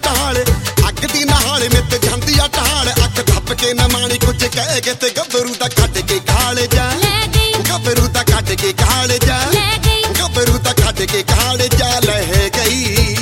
ਢਾਲ ਅੱਗ ਦੀ ਨਹਾਲ ਮਿੱਤ ਜਾਂਦੀ ਆ ਢਾਲ ਅੱਖ ਧੱਪ ਕੇ ਨਾ ਮਾਣੀ ਕੁਝ ਕਹਿ ਕੇ ਤੇ ਗੱਭਰੂ ਦਾ ਕੱਢ ਕੇ ਖਾਲ ਜਾ ਗੱਭਰੂ ਦਾ ਕੱਢ ਕੇ ਖਾਲ ਜਾ ਗੱਭਰੂ ਦਾ ਕੱਢ ਕੇ ਖਾਲ ਜਾ ਲੈ ਗਈ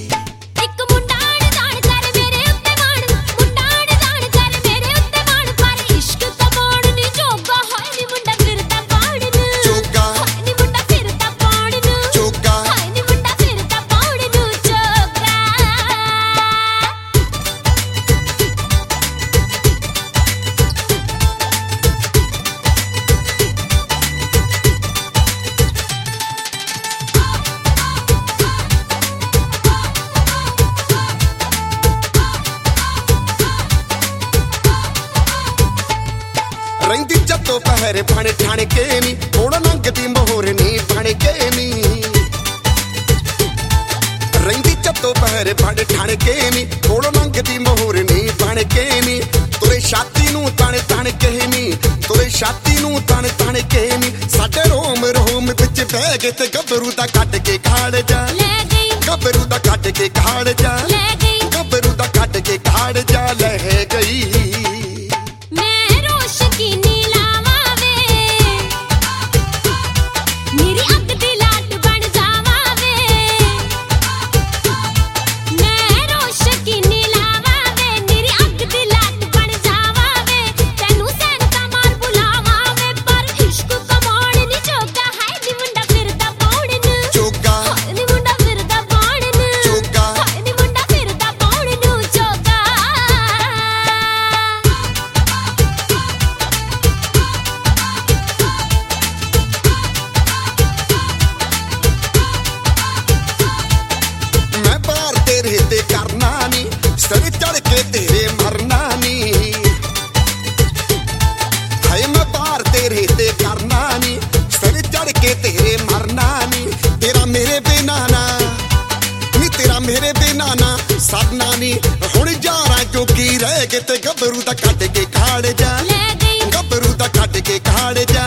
ਰਹਿੰਦੀ ਜੱਤੋਂ ਪਹਿਰੇ ਫਣ ਠਣ ਕੇ ਨੀ ਹੁਣ ਲੰਘਦੀ ਮੋਹਰ ਨੀ ਬਣ ਕੇ ਨੀ ਰਹਿੰਦੀ ਜੱਤੋਂ ਪਹਿਰੇ ਫਣ ਠਣ ਕੇ ਨੀ ਹੁਣ ਲੰਘਦੀ ਮੋਹਰ ਨੀ ਬਣ ਕੇ ਨੀ ਤੁਰੇ ਛਾਤੀ ਨੂੰ ਤਣ ਤਣ ਕੇ ਨੀ ਤੁਰੇ ਛਾਤੀ ਨੂੰ ਤਣ ਤਣ ਕੇ ਨੀ ਸਾਡੇ ਰੋਮ ਰੋਮ ਵਿੱਚ ਬਹਿ ਗਏ ਤੇ ਗੱਭਰੂ ਦਾ ਕੱਢ ਕੇ ਖਾੜ ਜਾ ਗੱਭਰੂ ਦਾ ਕੱਢ ਕੇ ਖਾੜ ਜਾ ਗੱਭਰੂ ਦਾ ਕੱਢ ਕੇ ਖਾੜ ਜਾ ਲੈ ਗਈ ਸਰ ਚੜ ਕੇ ਤੇਰੇ ਮਰਨਾ ਨੀ ਹਾਏ ਮੈਂ ਪਾਰ ਤੇਰੇ ਤੇ ਕਰਨਾ ਨੀ ਸਰ ਚੜ ਕੇ ਤੇਰੇ ਮਰਨਾ ਨੀ ਤੇਰਾ ਮੇਰੇ ਬਿਨਾ ਨਾ ਨੀ ਤੇਰਾ ਮੇਰੇ ਬਿਨਾ ਨਾ ਸਰਨਾ ਨੀ ਹੁਣ ਯਾਰਾਂ ਜੋਗੀ ਰਹਿ ਗਏ ਤੇ ਗੱਭਰੂ ਦਾ ਕੱਢ ਕੇ ਖਾੜ ਜਾ ਗੱਭਰੂ ਦਾ ਕੱਢ ਕੇ ਖਾੜ ਜਾ